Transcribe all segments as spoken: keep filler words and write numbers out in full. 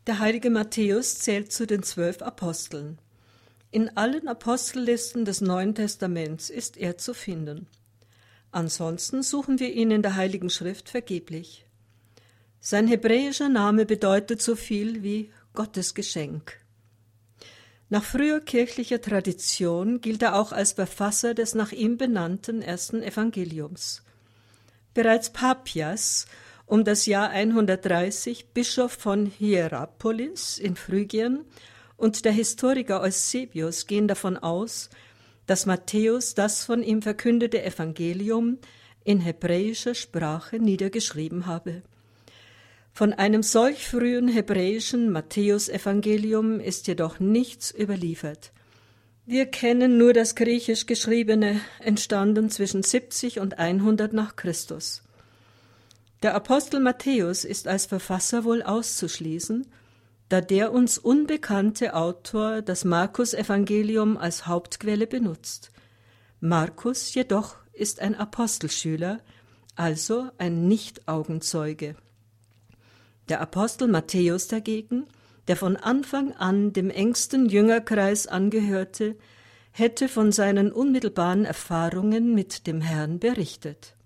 Der heilige Matthäus zählt zu den zwölf Aposteln. In allen Apostellisten des Neuen Testaments ist er zu finden. Ansonsten suchen wir ihn in der Heiligen Schrift vergeblich. Sein hebräischer Name bedeutet so viel wie Gottes Geschenk. Nach früher kirchlicher Tradition gilt er auch als Verfasser des nach ihm benannten ersten Evangeliums. Bereits Papias, um das Jahr hundertdreißig Bischof von Hierapolis in Phrygien, und der Historiker Eusebius gehen davon aus, dass Matthäus das von ihm verkündete Evangelium in hebräischer Sprache niedergeschrieben habe. Von einem solch frühen hebräischen Matthäusevangelium ist jedoch nichts überliefert. Wir kennen nur das griechisch geschriebene, entstanden zwischen siebzig und hundert nach Christus. Der Apostel Matthäus ist als Verfasser wohl auszuschließen, da der uns unbekannte Autor das Markus-Evangelium als Hauptquelle benutzt. Markus jedoch ist ein Apostelschüler, also ein Nicht-Augenzeuge. Der Apostel Matthäus dagegen, der von Anfang an dem engsten Jüngerkreis angehörte, hätte von seinen unmittelbaren Erfahrungen mit dem Herrn berichtet.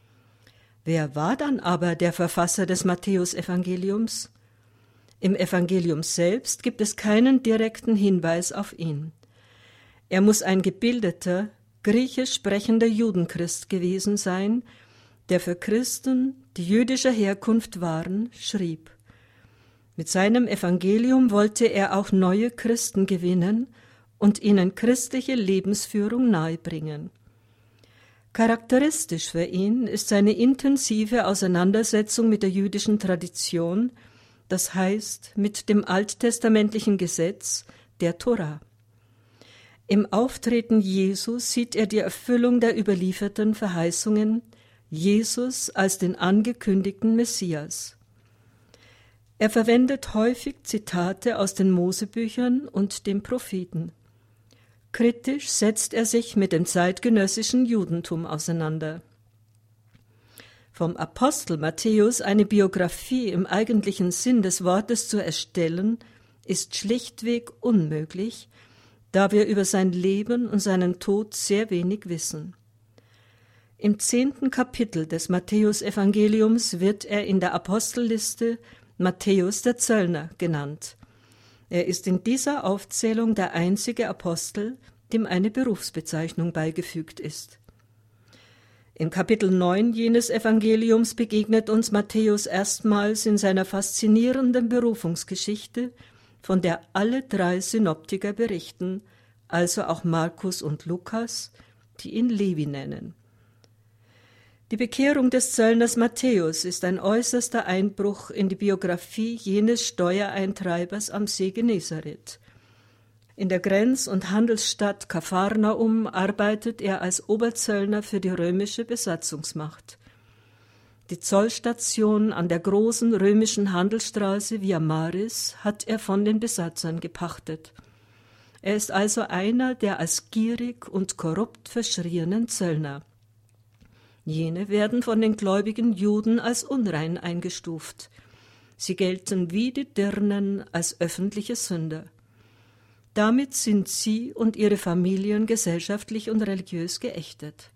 Wer war dann aber der Verfasser des Matthäusevangeliums? Im Evangelium selbst gibt es keinen direkten Hinweis auf ihn. Er muss ein gebildeter, griechisch sprechender Judenchrist gewesen sein, der für Christen, die jüdischer Herkunft waren, schrieb. Mit seinem Evangelium wollte er auch neue Christen gewinnen und ihnen christliche Lebensführung nahebringen. Charakteristisch für ihn ist seine intensive Auseinandersetzung mit der jüdischen Tradition, das heißt mit dem alttestamentlichen Gesetz, der Tora. Im Auftreten Jesus sieht er die Erfüllung der überlieferten Verheißungen, Jesus als den angekündigten Messias. Er verwendet häufig Zitate aus den Mosebüchern und den Propheten. Kritisch setzt er sich mit dem zeitgenössischen Judentum auseinander. Vom Apostel Matthäus eine Biografie im eigentlichen Sinn des Wortes zu erstellen, ist schlichtweg unmöglich, da wir über sein Leben und seinen Tod sehr wenig wissen. Im zehnten Kapitel des Matthäusevangeliums wird er in der Apostelliste Matthäus der Zöllner genannt. Er ist in dieser Aufzählung der einzige Apostel, dem eine Berufsbezeichnung beigefügt ist. Im Kapitel neun jenes Evangeliums begegnet uns Matthäus erstmals in seiner faszinierenden Berufungsgeschichte, von der alle drei Synoptiker berichten, also auch Markus und Lukas, die ihn Levi nennen. Die Bekehrung des Zöllners Matthäus ist ein äußerster Einbruch in die Biografie jenes Steuereintreibers am See Genezareth. In der Grenz- und Handelsstadt Kapharnaum arbeitet er als Oberzöllner für die römische Besatzungsmacht. Die Zollstation an der großen römischen Handelsstraße Via Maris hat er von den Besatzern gepachtet. Er ist also einer der als gierig und korrupt verschrienen Zöllner. Jene werden von den gläubigen Juden als unrein eingestuft. Sie gelten wie die Dirnen als öffentliche Sünder. Damit sind sie und ihre Familien gesellschaftlich und religiös geächtet.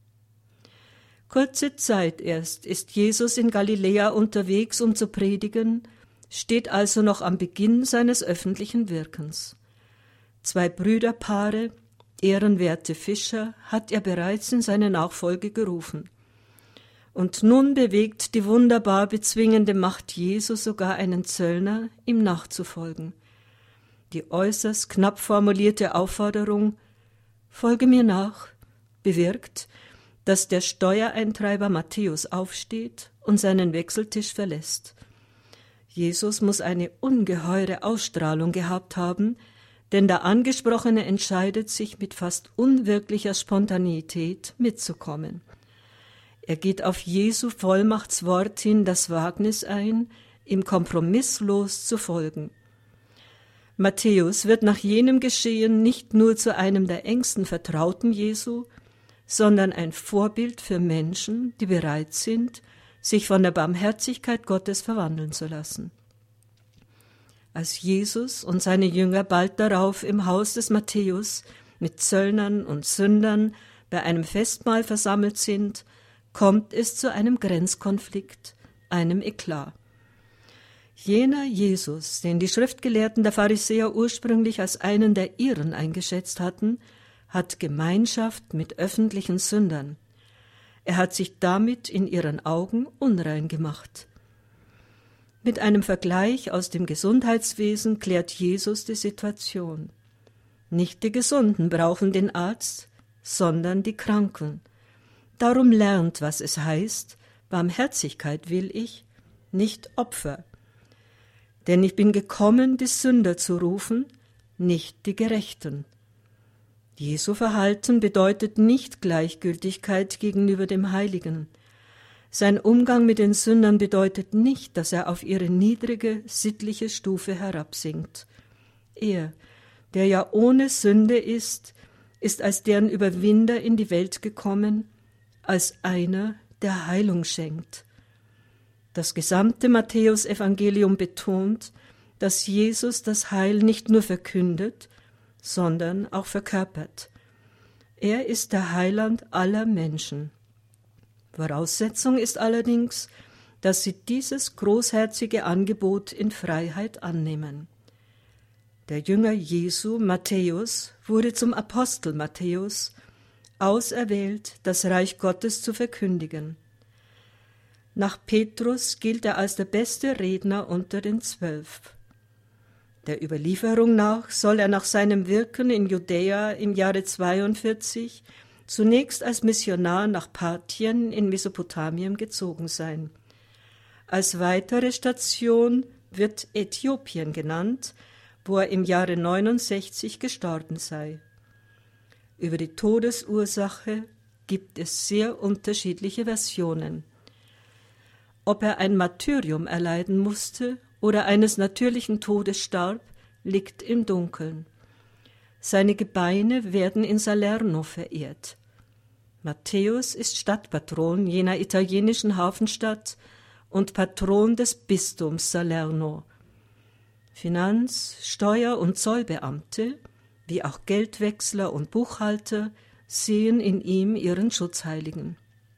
Kurze Zeit erst ist Jesus in Galiläa unterwegs, um zu predigen, steht also noch am Beginn seines öffentlichen Wirkens. Zwei Brüderpaare, ehrenwerte Fischer, hat er bereits in seine Nachfolge gerufen. Und nun bewegt die wunderbar bezwingende Macht Jesu sogar einen Zöllner, ihm nachzufolgen. Die äußerst knapp formulierte Aufforderung, »Folge mir nach«, bewirkt, dass der Steuereintreiber Matthäus aufsteht und seinen Wechseltisch verlässt. Jesus muss eine ungeheure Ausstrahlung gehabt haben, denn der Angesprochene entscheidet sich mit fast unwirklicher Spontaneität mitzukommen. Er geht auf Jesu Vollmachtswort hin das Wagnis ein, ihm kompromisslos zu folgen. Matthäus wird nach jenem Geschehen nicht nur zu einem der engsten Vertrauten Jesu, sondern ein Vorbild für Menschen, die bereit sind, sich von der Barmherzigkeit Gottes verwandeln zu lassen. als Jesus und seine Jünger bald darauf im Haus des Matthäus mit Zöllnern und Sündern bei einem Festmahl versammelt sind, kommt es zu einem Grenzkonflikt, einem Eklat. Jener Jesus, den die Schriftgelehrten der Pharisäer ursprünglich als einen der ihren eingeschätzt hatten, hat Gemeinschaft mit öffentlichen Sündern. Er hat sich damit in ihren Augen unrein gemacht. Mit einem Vergleich aus dem Gesundheitswesen klärt Jesus die Situation. Nicht die Gesunden brauchen den Arzt, sondern die Kranken. Darum lernt, was es heißt, Barmherzigkeit will ich, nicht Opfer. Denn ich bin gekommen, die Sünder zu rufen, nicht die Gerechten. Jesu Verhalten bedeutet nicht Gleichgültigkeit gegenüber dem Heiligen. Sein Umgang mit den Sündern bedeutet nicht, dass er auf ihre niedrige, sittliche Stufe herabsinkt. Er, der ja ohne Sünde ist, ist als deren Überwinder in die Welt gekommen, als einer, der Heilung schenkt. Das gesamte Matthäusevangelium betont, dass Jesus das Heil nicht nur verkündet, sondern auch verkörpert. Er ist der Heiland aller Menschen. Voraussetzung ist allerdings, dass sie dieses großherzige Angebot in Freiheit annehmen. Der Jünger Jesu, Matthäus, wurde zum Apostel Matthäus, auserwählt, das Reich Gottes zu verkündigen. Nach Petrus gilt er als der beste Redner unter den Zwölf. Der Überlieferung nach soll er nach seinem Wirken in Judäa im Jahre zweiundvierzig zunächst als Missionar nach Parthien in Mesopotamien gezogen sein. Als weitere Station wird Äthiopien genannt, wo er im Jahre neunundsechzig gestorben sei. Über die Todesursache gibt es sehr unterschiedliche Versionen. Ob er ein Martyrium erleiden musste oder eines natürlichen Todes starb, liegt im Dunkeln. Seine Gebeine werden in Salerno verehrt. Matthäus ist Stadtpatron jener italienischen Hafenstadt und Patron des Bistums Salerno. Finanz-, Steuer- und Zollbeamte, wie auch Geldwechsler und Buchhalter, sehen in ihm ihren Schutzheiligen.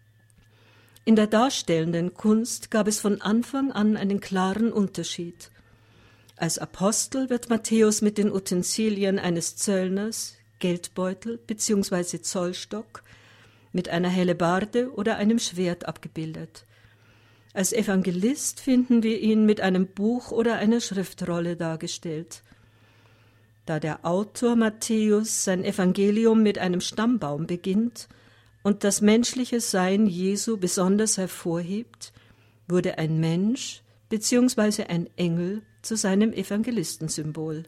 In der darstellenden Kunst gab es von Anfang an einen klaren Unterschied. Als Apostel wird Matthäus mit den Utensilien eines Zöllners, Geldbeutel bzw. Zollstock, mit einer Hellebarde oder einem Schwert abgebildet. Als Evangelist finden wir ihn mit einem Buch oder einer Schriftrolle dargestellt. Da der Autor Matthäus sein Evangelium mit einem Stammbaum beginnt und das menschliche Sein Jesu besonders hervorhebt, wurde ein Mensch bzw. ein Engel zu seinem Evangelistensymbol.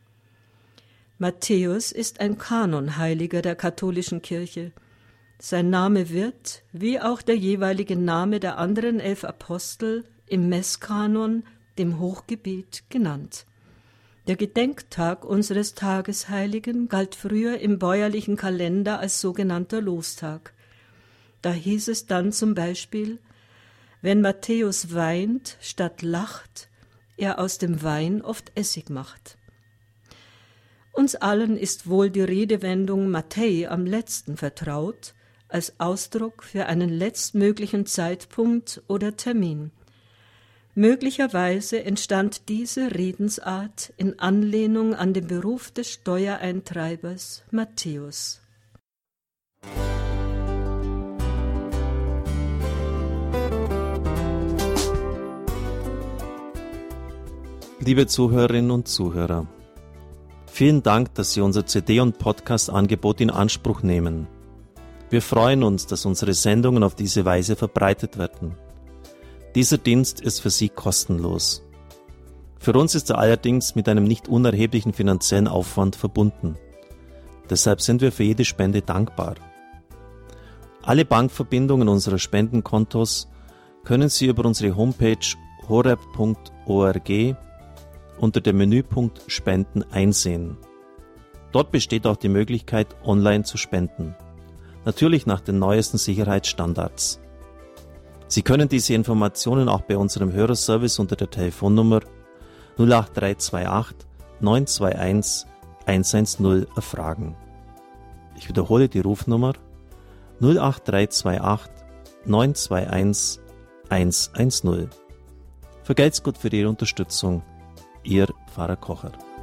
Matthäus ist ein Kanonheiliger der katholischen Kirche. Sein Name wird, wie auch der jeweilige Name der anderen elf Apostel, im Messkanon, dem Hochgebet, genannt. Der Gedenktag unseres Tagesheiligen galt früher im bäuerlichen Kalender als sogenannter Lostag. Da hieß es dann zum Beispiel, wenn Matthäus weint statt lacht, er aus dem Wein oft Essig macht. Uns allen ist wohl die Redewendung Matthäi am letzten vertraut, als Ausdruck für einen letztmöglichen Zeitpunkt oder Termin. Möglicherweise entstand diese Redensart in Anlehnung an den Beruf des Steuereintreibers Matthäus. Liebe Zuhörerinnen und Zuhörer, vielen Dank, dass Sie unser C D- und Podcast-Angebot in Anspruch nehmen. Wir freuen uns, dass unsere Sendungen auf diese Weise verbreitet werden. Dieser Dienst ist für Sie kostenlos. Für uns ist er allerdings mit einem nicht unerheblichen finanziellen Aufwand verbunden. Deshalb sind wir für jede Spende dankbar. Alle Bankverbindungen unserer Spendenkontos können Sie über unsere Homepage horeb punkt org unter dem Menüpunkt Spenden einsehen. Dort besteht auch die Möglichkeit, online zu spenden. Natürlich nach den neuesten Sicherheitsstandards. Sie können diese Informationen auch bei unserem Hörerservice unter der Telefonnummer null acht drei zwei acht neun zwei eins eins eins null erfragen. Ich wiederhole die Rufnummer null acht drei zwei acht neun zwei eins eins eins null. Vergelt's Gott für Ihre Unterstützung. Ihr Pfarrer Kocher.